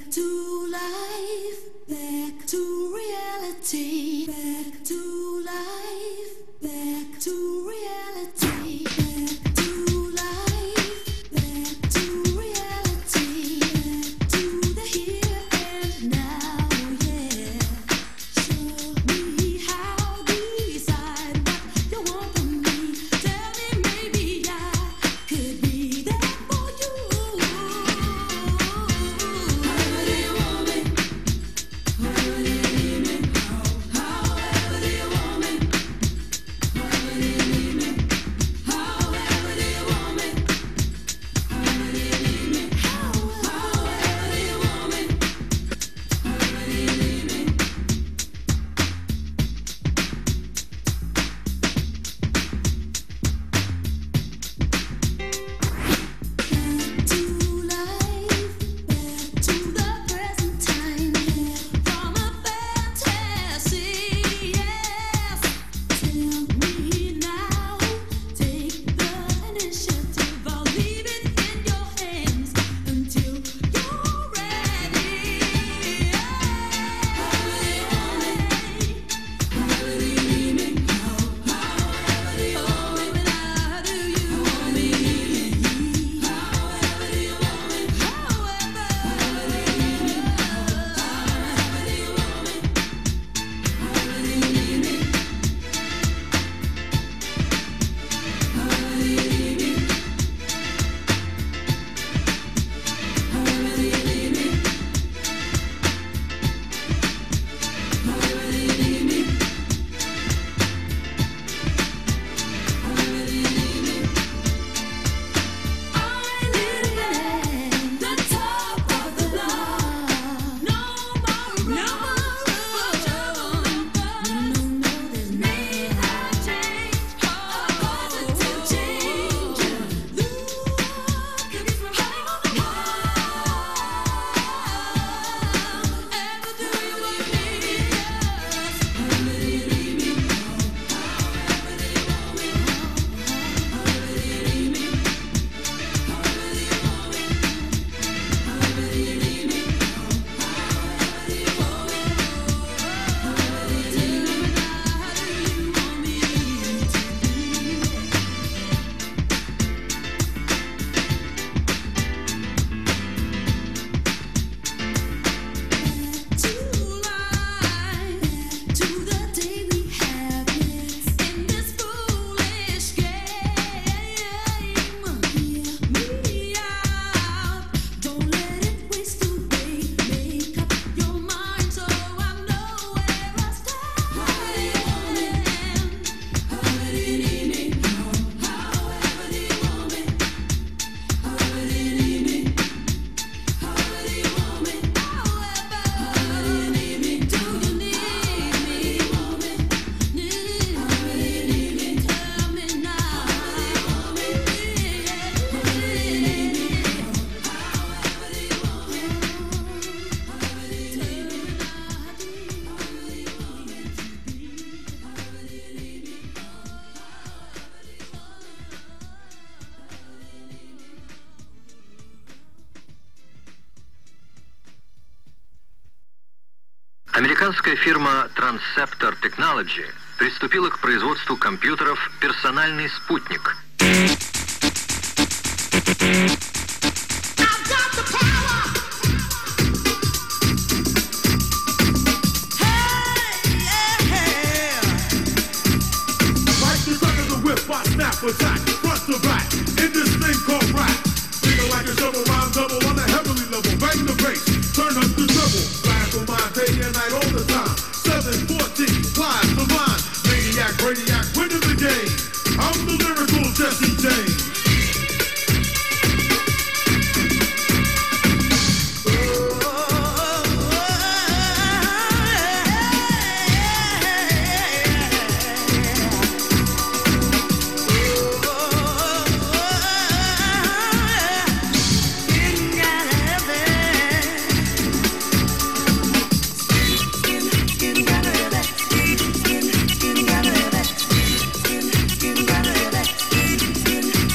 Американская фирма Transceptor Technology приступила к производству компьютеров «Персональный спутник».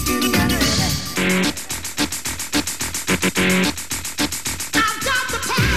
I've got the power.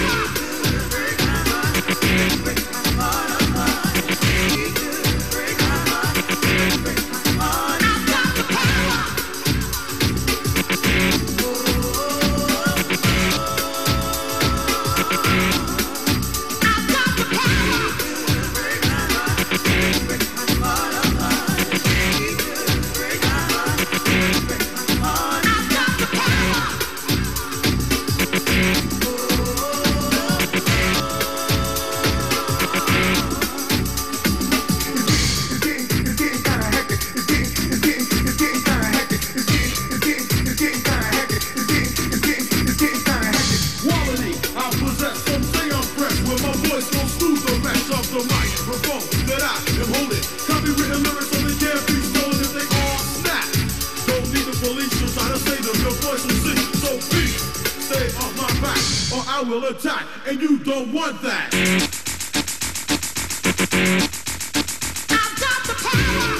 I will attack, and you don't want that. I've got the power.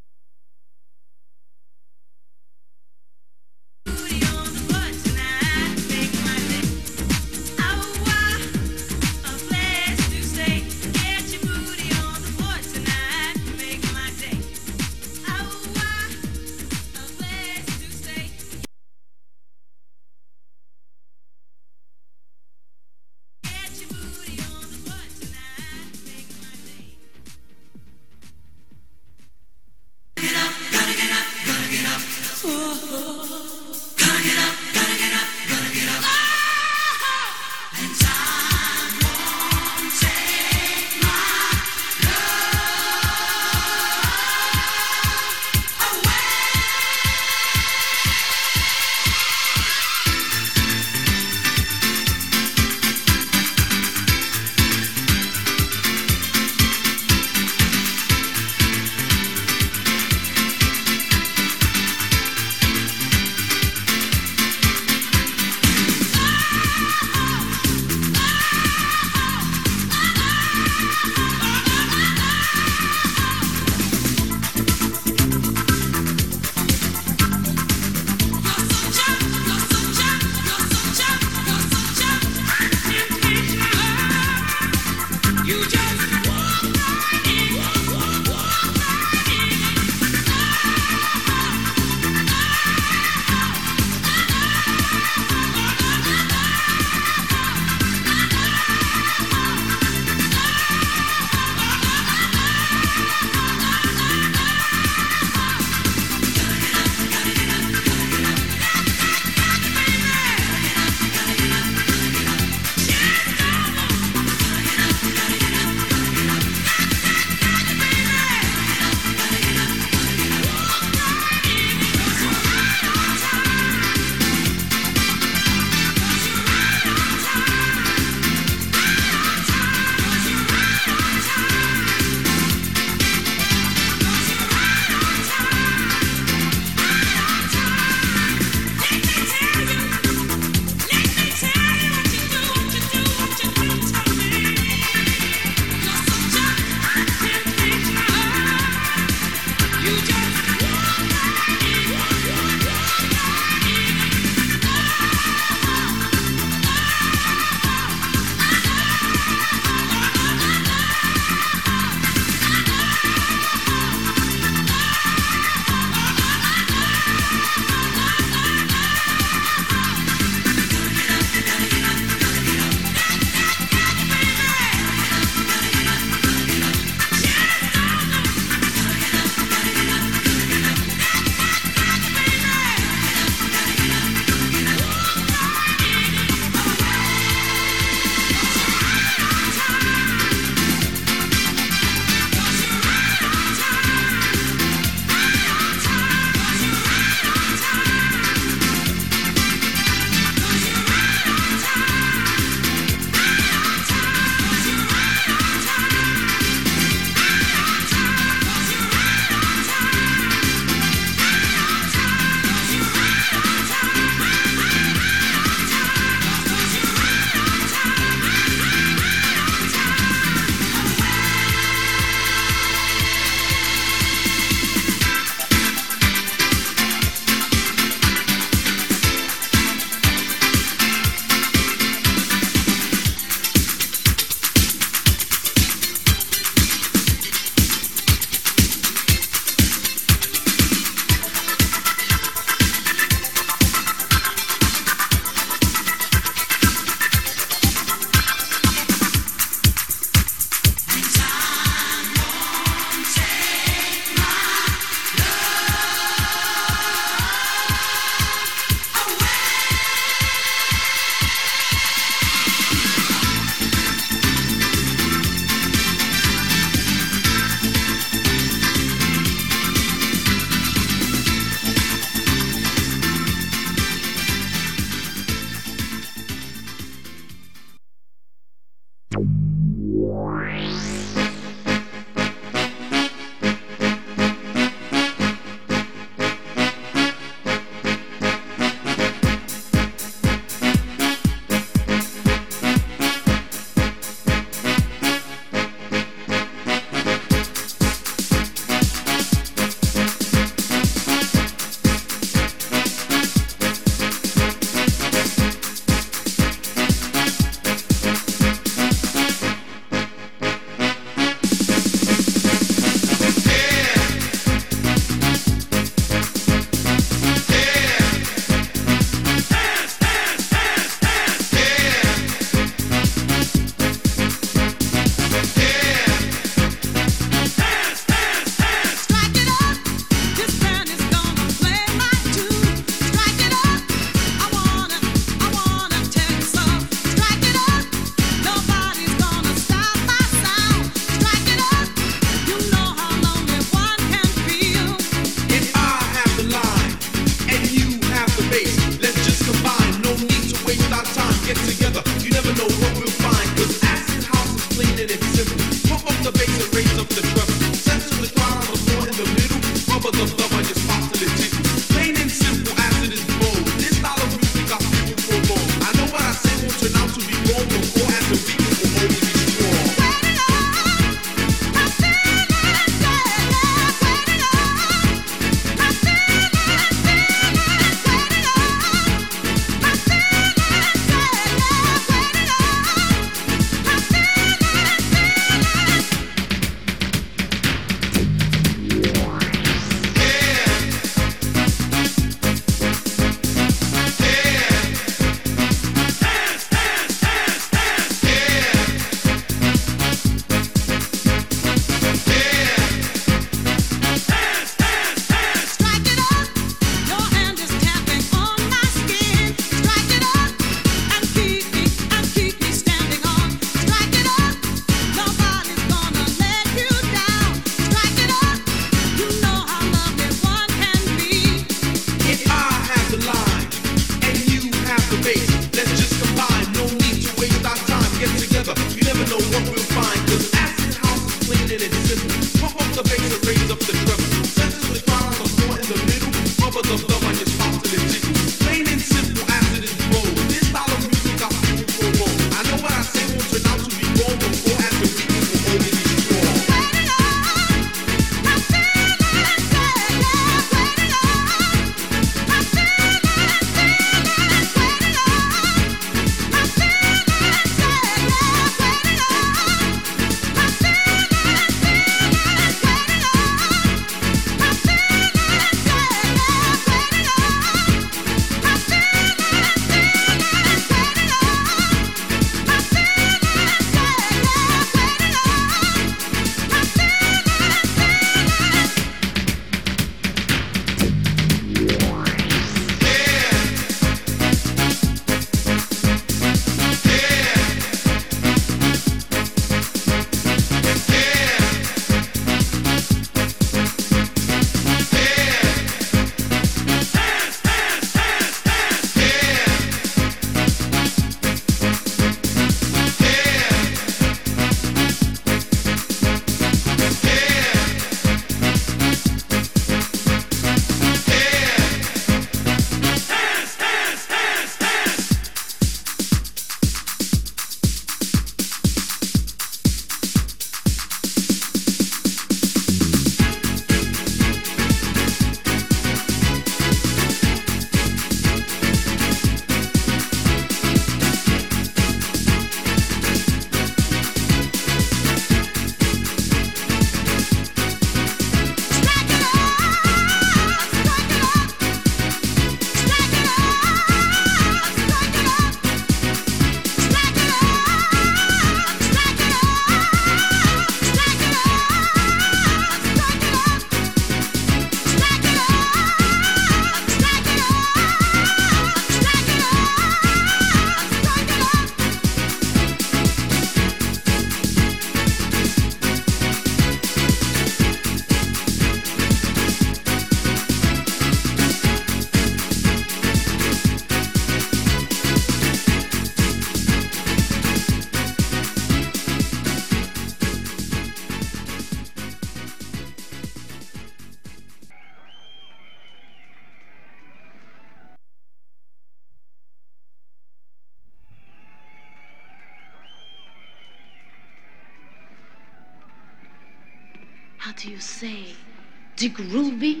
How do you say? De groovy?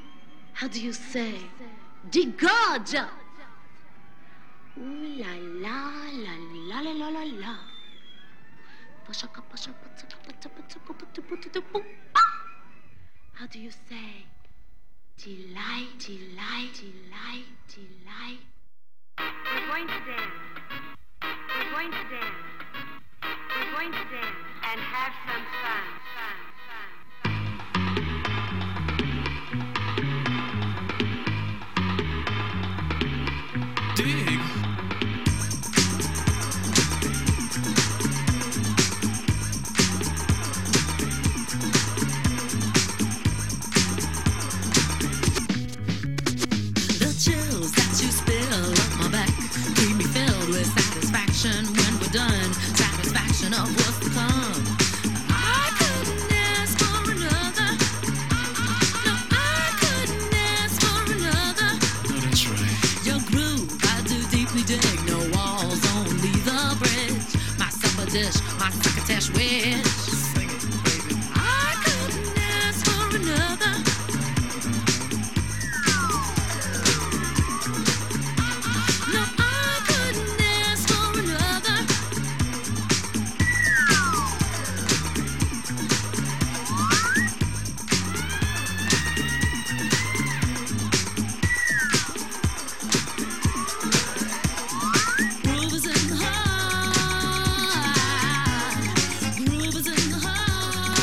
How do you say? De gorgeous? Ooh la la la la la la la la. How do you say? Delight, delight, delight, delight. We're going to dance. We're going to dance. We're going to dance and have some fun. Dig. The chills that you spill up my back keep me filled with satisfaction when we're done. Satisfaction of what's to come. I couldn't ask for another. No, I couldn't ask for another. No, that's right. Your groove, I do deeply dig. No walls, only the bridge. My supper dish, my crocketesh wish. Sing it, baby. I couldn't ask for another. No, I couldn't ask for another. Groove is in the heart. Groove is in the heart.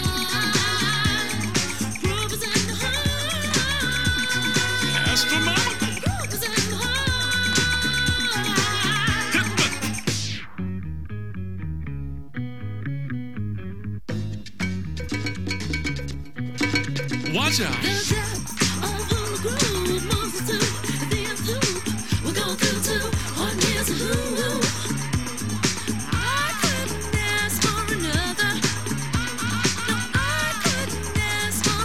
Groove is in the heart. Astronomical. Groove is in the heart. Watch out. The depth of the groove moves us to the nth loop. We'll go through to one year's who. I couldn't ask for another. No, I couldn't ask for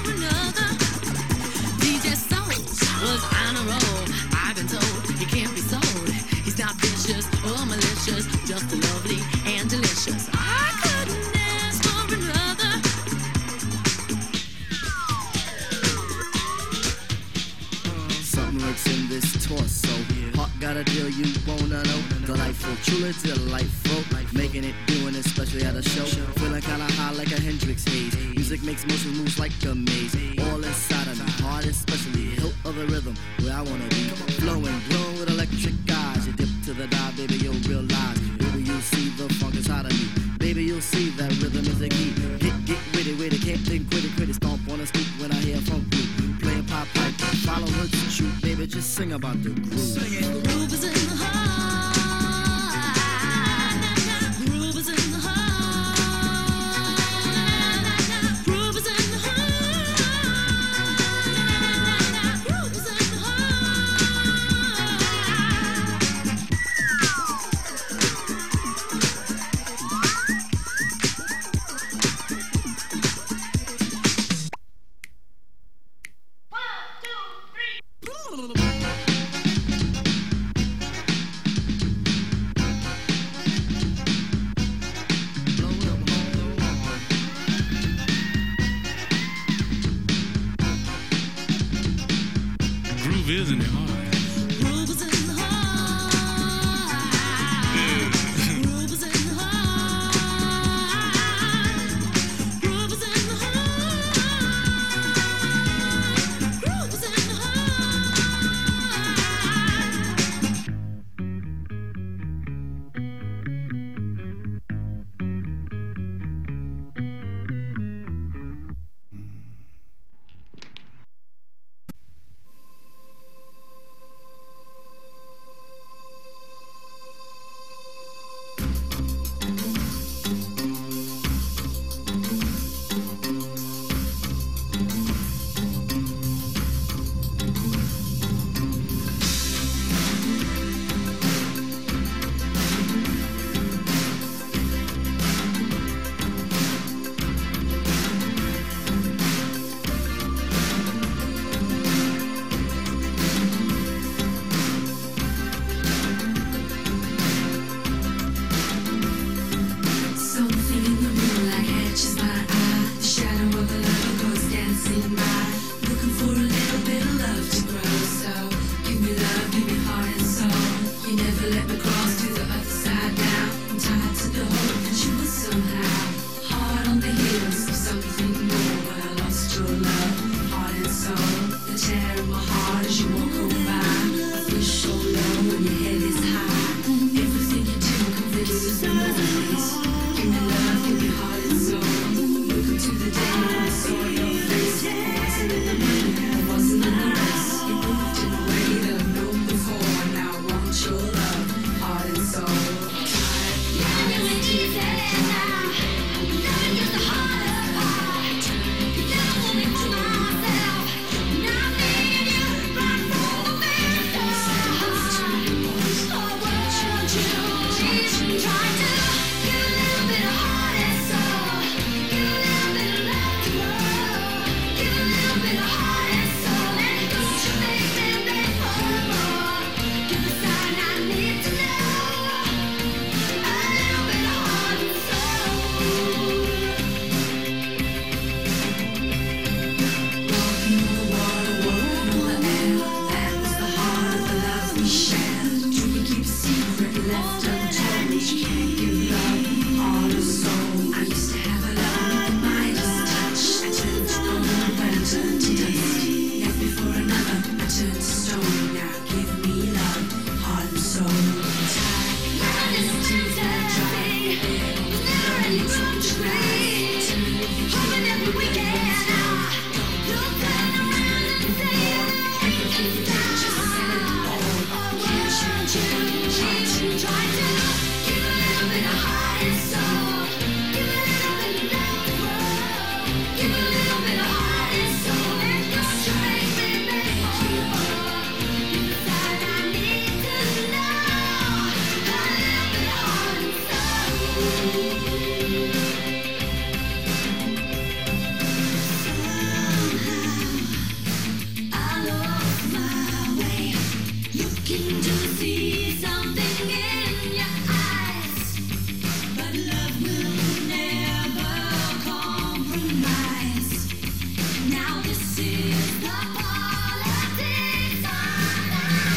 this torso. Heart got a deal you wanna know. Delightful, truly delightful. Making it, doing it, especially at a show. Feeling kinda high like a Hendrix haze. Music makes motion moves like a maze. All inside of me, heart especially. Hilt of the rhythm, where I wanna be. Flowing, glowing with electric eyes. You dip to the dive, baby, you'll realize. Baby, you'll see the funk inside of me. Baby, you'll see that rhythm is the key. Get witty, can't think quitty. Stomp on the stoop when I hear funk beat. Playing pop pipe, follow her to shoot. Baby, just sing about the groove. Sing it. The groove is in the heart. The groove is in the heart. Groove is in the heart. Groove is in the Groove is in your heart. groove is in the heart. Groove is in the heart. Groove is in the heart. Groove is in the something in the moonlight catches my eye. The shadow of a lover goes dancing by. Looking for a little bit of love to grow. So give me love, give me heart and soul. You never let me cross to the other side now. I'm tied to the hope that you will somehow. Heart on the heels of something more. But I lost your love, heart and soul. The tear in my heart as you walk on by. I feel so low when your head is high. Everything you do convinces me more. Give me love, give me heart and soul. Look into the day when I saw your face. I wasn't in the mood, I wasn't in the race. You moved in a way that I've known before. Now I want your love, heart and soul. Now this is the politics of love.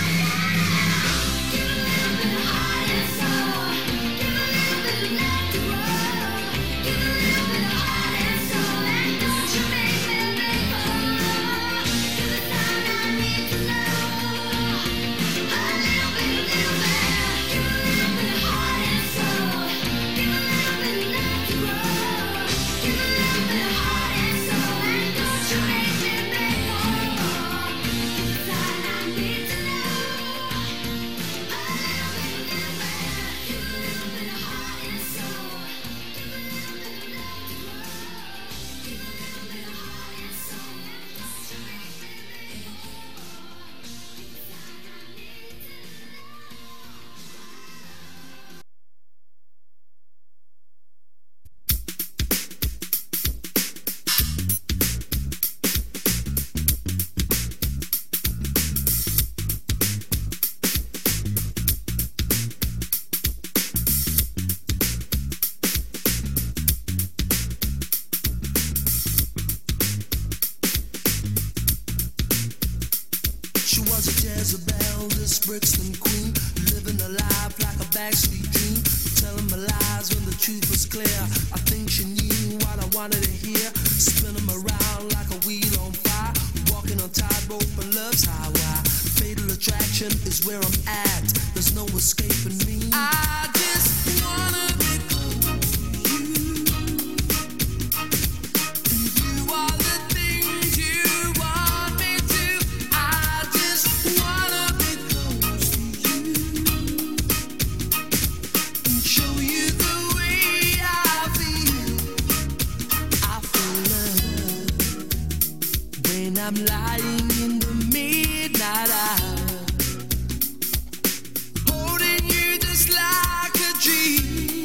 She was a Jezebel, this Brixton queen, living a life like a backstreet dream, telling my lies when the truth was clear. I think she knew what I wanted to hear, spinning around like a wheel on fire, walking on tightrope and love's highway. Fatal attraction is where I'm at, there's no escaping me. I just wanna be close to you. You are the things you want me to. I just wanna be close to you and show you the way I feel. I feel love when I'm lying in the midnight hour, holding you just like a dream.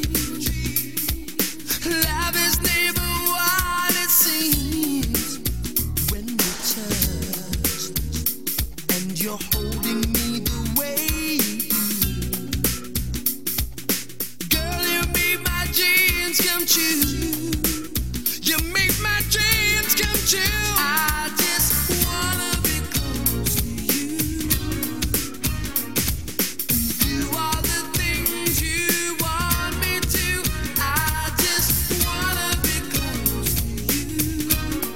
Love is never what it seems when we touch, and you're holding me the way you do. Girl, you make my dreams come true. You make my dreams come true. I just wanna be close to you. You are the things you want me to. I just wanna be close to you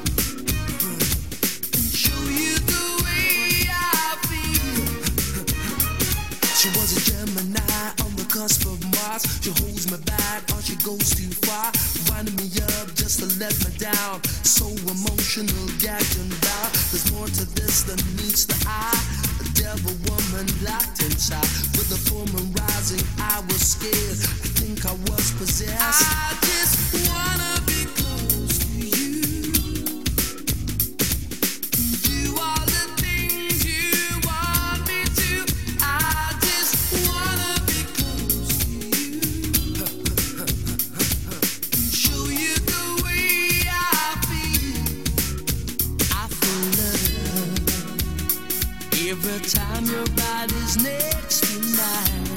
and show you the way I feel. She was a Gemini on the cusp of Mars. She holds me back or she goes too far, winding me up just to let me down. So emotional, gagged and bound. There's more to this than meets the eye. A devil woman locked inside. With the full moon rising, I was scared. I think I was possessed. I just wanna be close to you. You are the things you want me to. I just wanna be close to you and show you the way I feel. I feel love every time your body's next to mine.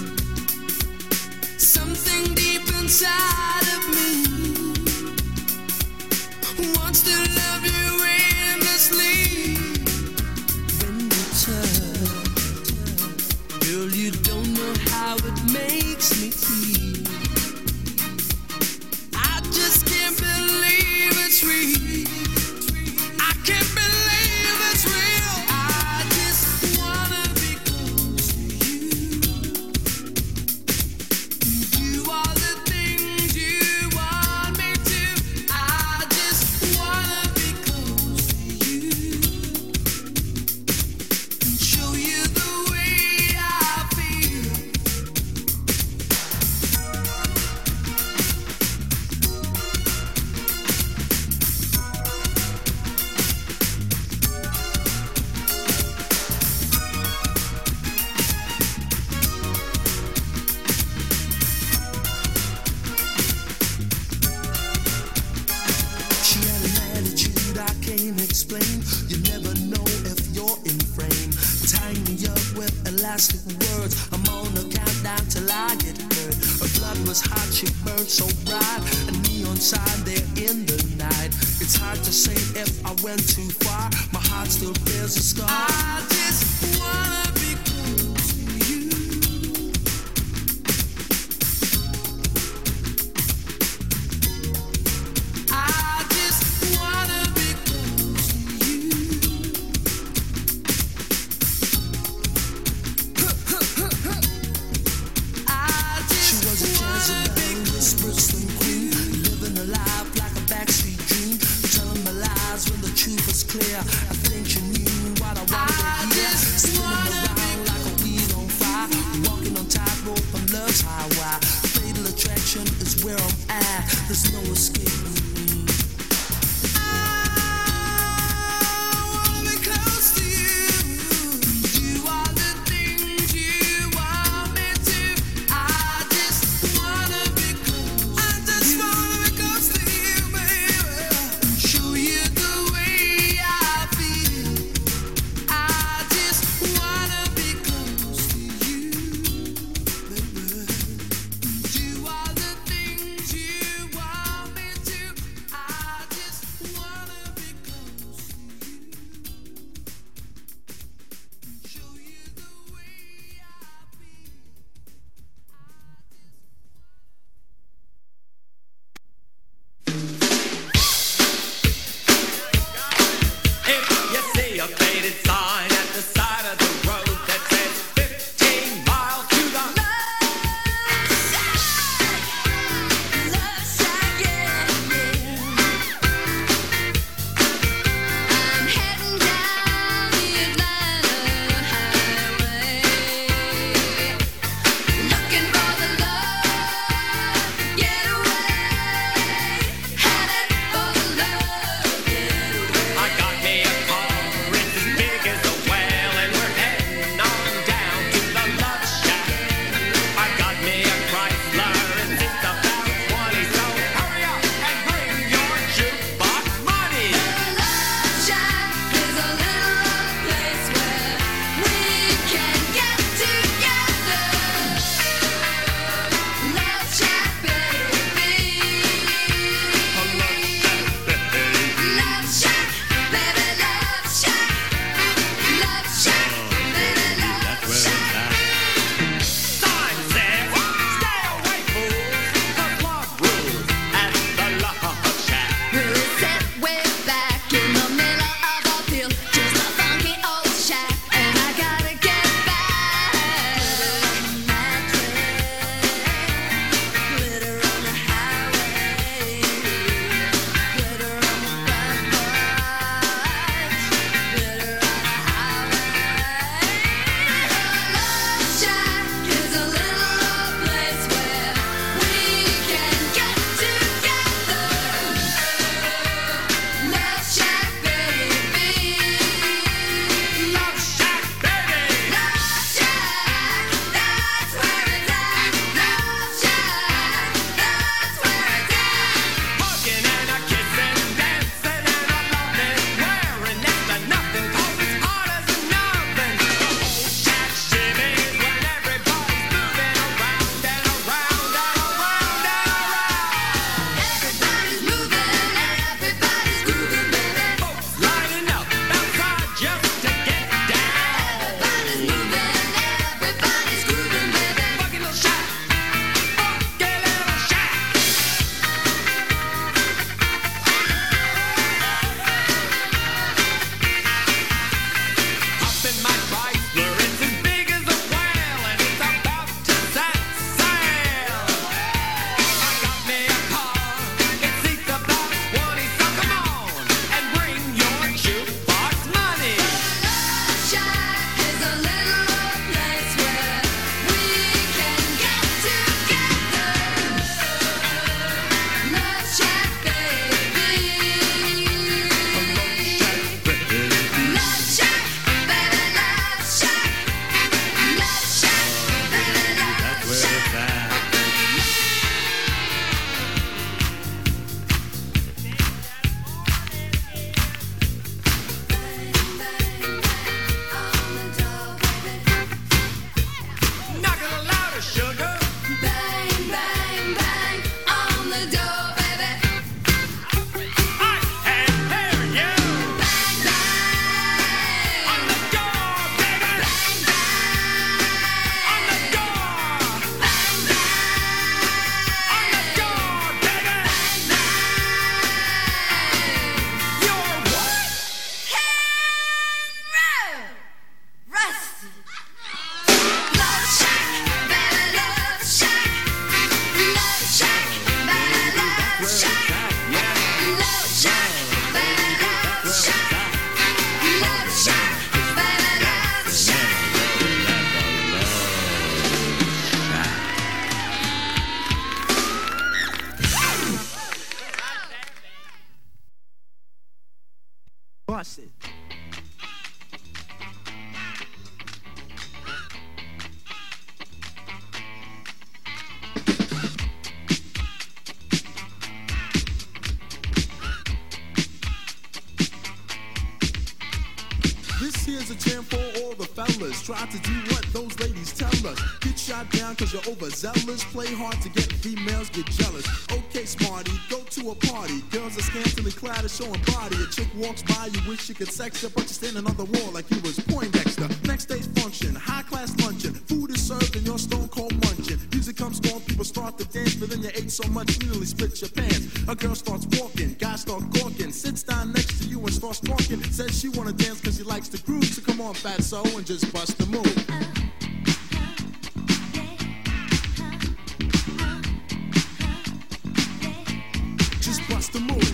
Something deep inside of me wants to love you endlessly. When we touch, girl, you don't know how it makes me feel. I just can't believe it's real. I can't believe it's real. I just wanna be close to you. You are the things you want me to. I just wanna be close to you and show you the way I feel. She had an attitude I can't explain. You never know if you're in frame. Tying me up with elastic words. I'm on a countdown till I get hurt. Her blood was hot, she burned so bright. A neon sign there in the night. It's hard to say if I went too far. My heart still bears a scar. I just wanna be close to you. I just wanna be close to you. I just she was a Jezebel, this Brixton queen, living a life like a backstreet dream, telling my lies when the truth was clear. I think she knew what I wanted to hear, spinning around like a wheel on fire, walking on tightrope on love's highway. Fatal attraction is where I'm at, there's no escaping me. I wanna be close to you. You are the things you want me to. I just wanna be close. I just wanna be close to you, baby. And show you the way I feel. I just wanna be close to you, baby. You are the things you want me to. it. This here's a jam for all the fellas. Try to do what those ladies tell us. Get shot down cause you're overzealous. Play hard to get females, get jealous. Okay, smarty, go to a party. Girls are scantily clad and showing body. A chick walks by, you wish you could sex her, but you're standing on the wall like you was Poindexter. Next day's function, high class luncheon. Food is served and you're stone cold munching. Music comes on, people start to dance, but then you ate so much you nearly split your pants. A girl starts walking, guys start gawking, sits down next to you and starts talking. Says she wanna dance cause she likes the groove, so come on fatso and just bust the move. Just bust the move.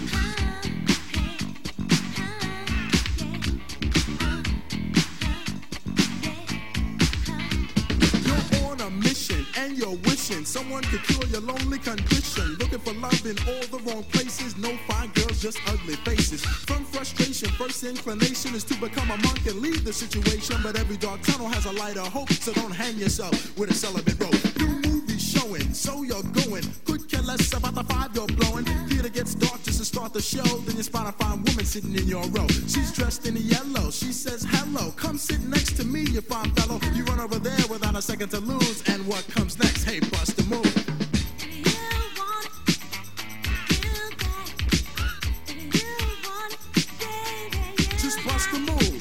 You're on a mission and you're wishing someone could cure your lonely condition. Looking for love in all the wrong places. No fine girls, just ugly faces. From frustration, first inclination is to become a monk and leave the situation. But every dark tunnel has a light of hope, so don't hang yourself with a celibate rope. New movie showing, so you're going. Could care less about the five you're blowing. Theater gets dark just to start the show. Then you spot a fine woman sitting in your row. She's dressed in yellow. She says hello. Come sit next to me, you fine fellow. You run over there without a second to lose. And what comes next? Hey, bust the move. Just bust the move.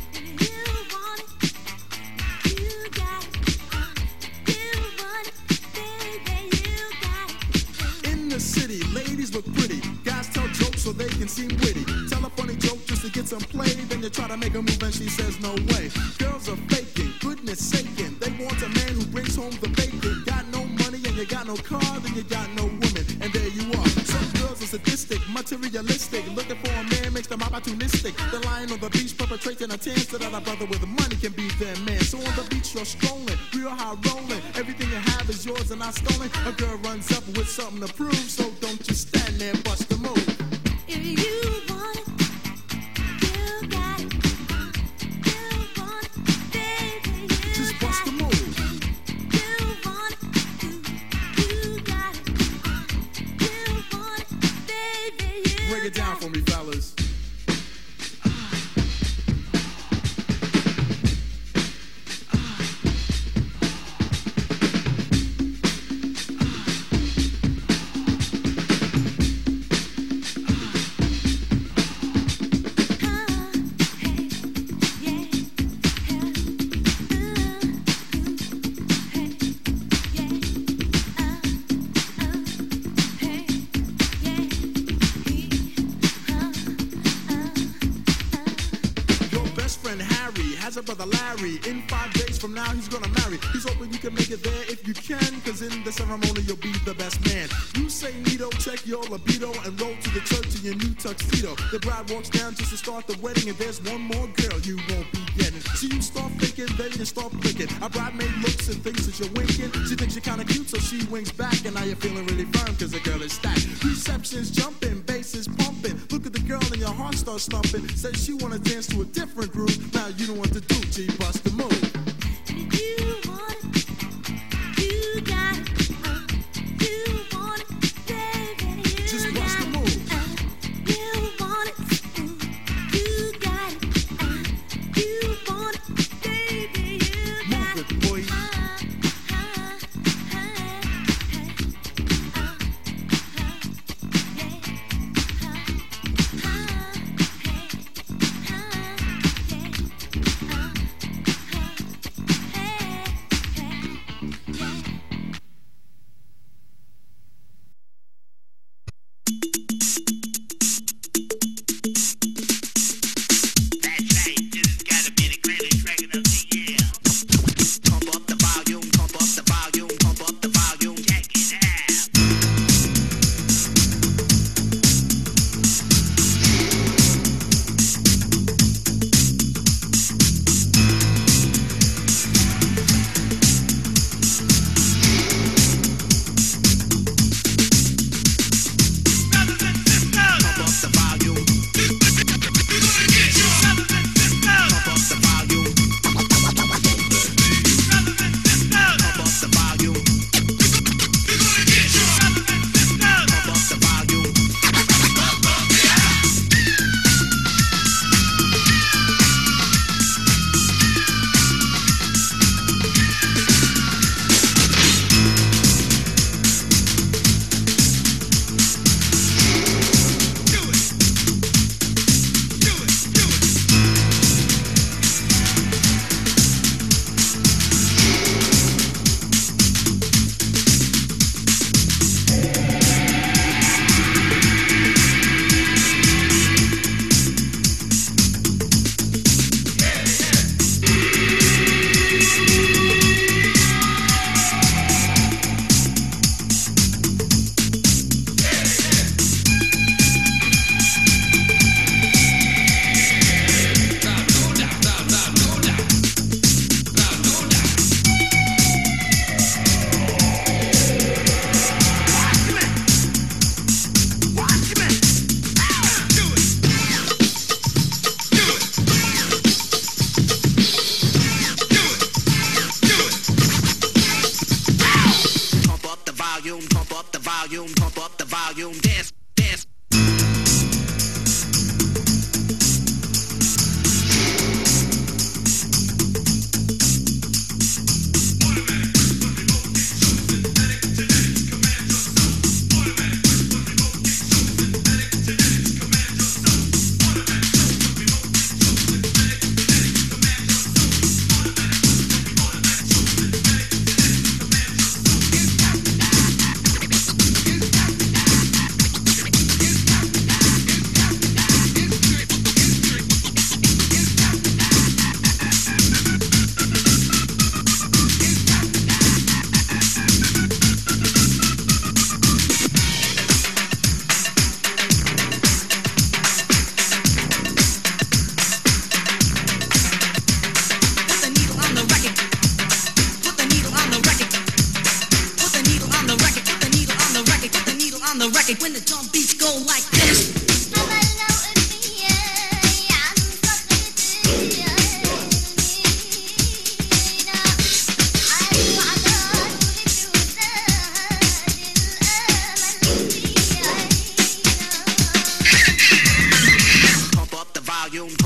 In the city, ladies look pretty. Guys tell jokes so they can seem witty. Tell a funny joke just to get some play. Then you try to make a move and she says no way. Girls are faking, goodness saking. They want a man who brings home the bacon. Got no money and you got no car, then you got no woman. And there you are. Some girls are sadistic, materialistic. Looking for a man makes them opportunistic. They're lying on the beach perpetrating a tan so that a brother with money can be their man. So on the beach you're strolling, real high rolling. Everything you have is yours and not stolen. A girl runs up with something to prove, so don't just stand there, bust the move. If you want it, you got it. You want it, baby, you Just got bust the it. move. You want it, you got it. You want it, baby, you Break it down for me, fellas. Your best friend Harry has a brother Larry. In 5 days from now, he's gonna marry. He's hoping you can make it there if you can, cause in the ceremony, you'll be the best man. You say neato, check your libido, and roll to the church in your new tuxedo. The bride walks down just to start the wedding, and there's one more girl you won't be getting. So you start thinking, then you start blinking. A bridesmaid looks and thinks that you're winking. She thinks you're kinda cute, so she winks back, and now you're feeling really firm, cause the girl is stacked. Reception's jumping, bass is pumping. Look at the girl and your heart starts thumping. Says she wanna dance to a different groove. Now you know what to do, G, bust the move. You want it, you got it. You want it, baby, you Just got bust the it. move. You want it, you got it. You want it, baby, you got Move it. it, boy. Hey.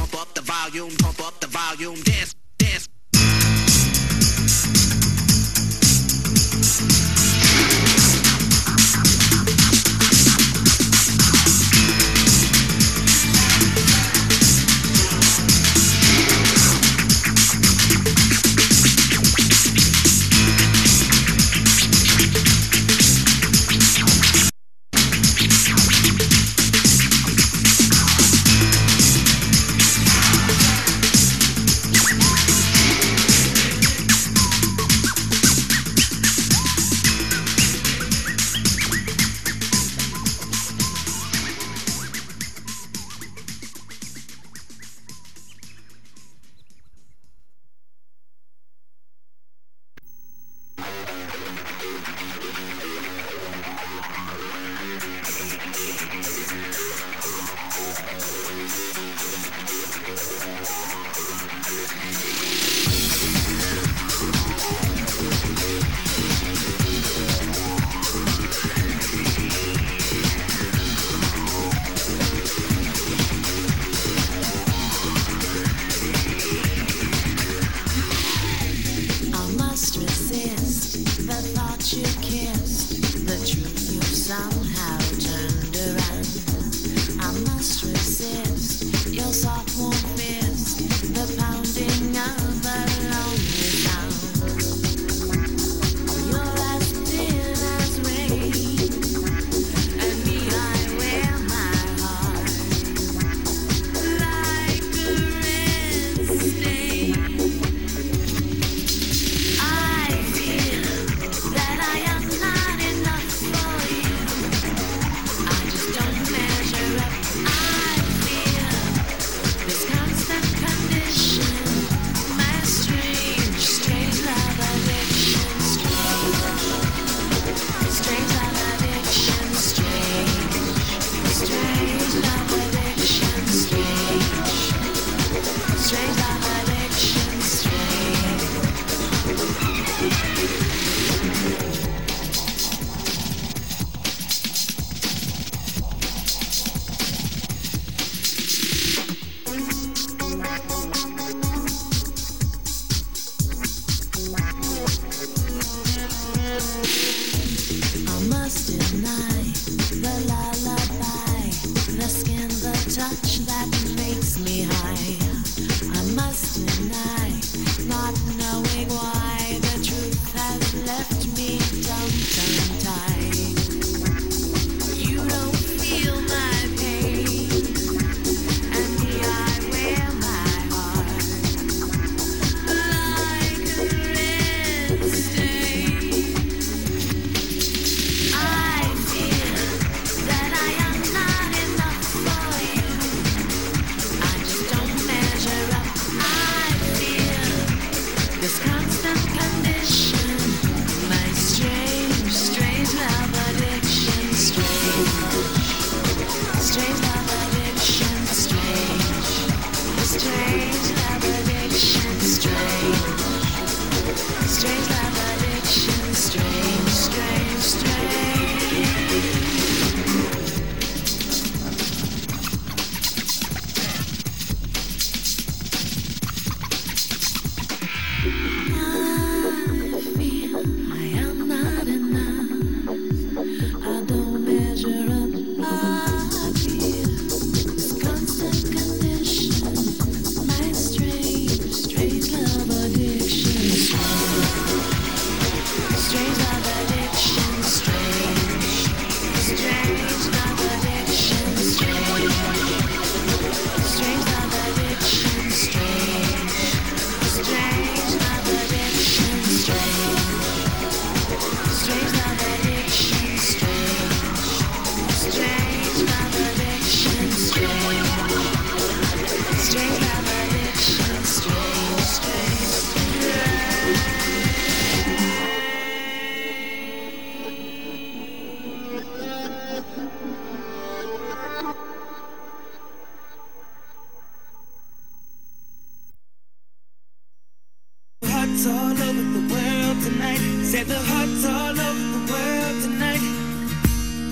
pump up the volume, dance, dance.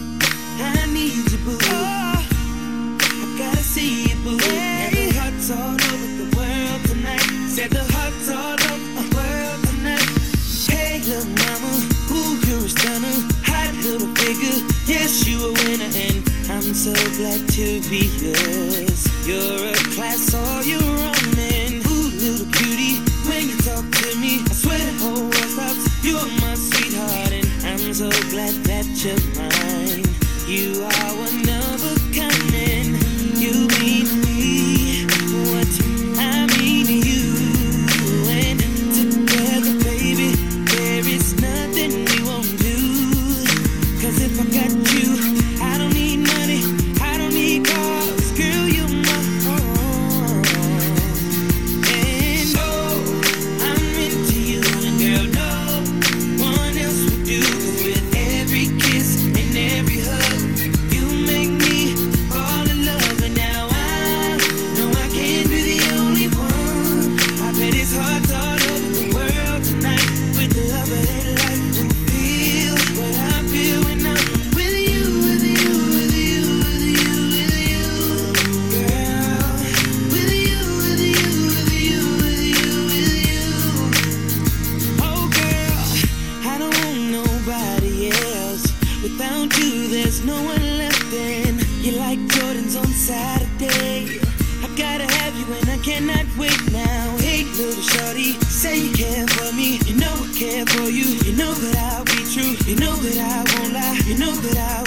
I gotta see it, boo. Hey. Hearts all so glad to be yours. You're a class all your own, and ooh, little cutie, when you talk to me, I swear the whole world stops. You're my sweetheart, and I'm so glad that you're mine. You are one of a kind, and you mean to me what I mean to you. And together, baby, there is nothing we won't do. 'Cause if I got you, I don't need money, I don't need cars, girl, you're my own. And oh, I'm into you, and girl, no one else would do. With every kiss and every hug, you make me fall in love. And now I know I can't be the only one. I bet it's hearts all over the world tonight with the love of their life who feel what I feel when I'm with you, with you, with you, with you, with you, girl. With you, with you, with you, with you, with you. Oh girl, I don't want nobody else. Without you, there's no one left. And you're like Jordans on Saturday. I gotta have you and I cannot wait now. Hey, little shorty, say you care for me. You know I care for you. You know that I'll be true. You know that I won't lie. You know that I